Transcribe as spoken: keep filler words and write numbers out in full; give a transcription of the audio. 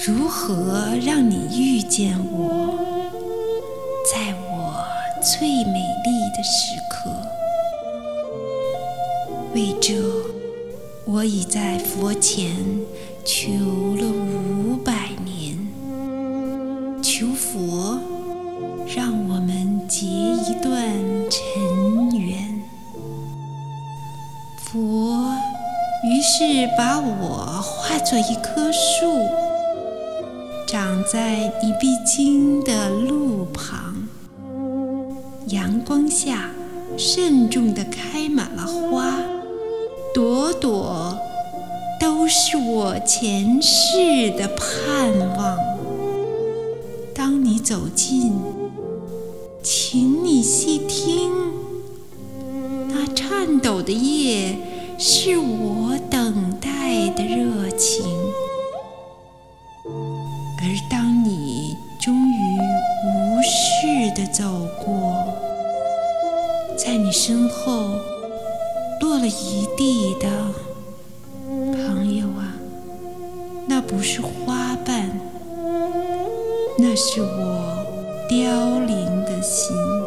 如何让你遇见我，在我最美丽的时刻。为这，我已在佛前求了五百年，求佛让我们结一段尘缘。佛于是把我化作一棵树，长在你必经的路旁，阳光下慎重地开满了花，朵朵都是我前世的盼望。当你走近，请你细听，那颤抖的叶是我等待的热情。而当你终于无视地走过，在你身后落了一地的，朋友啊，那不是花瓣，那是我凋零的心。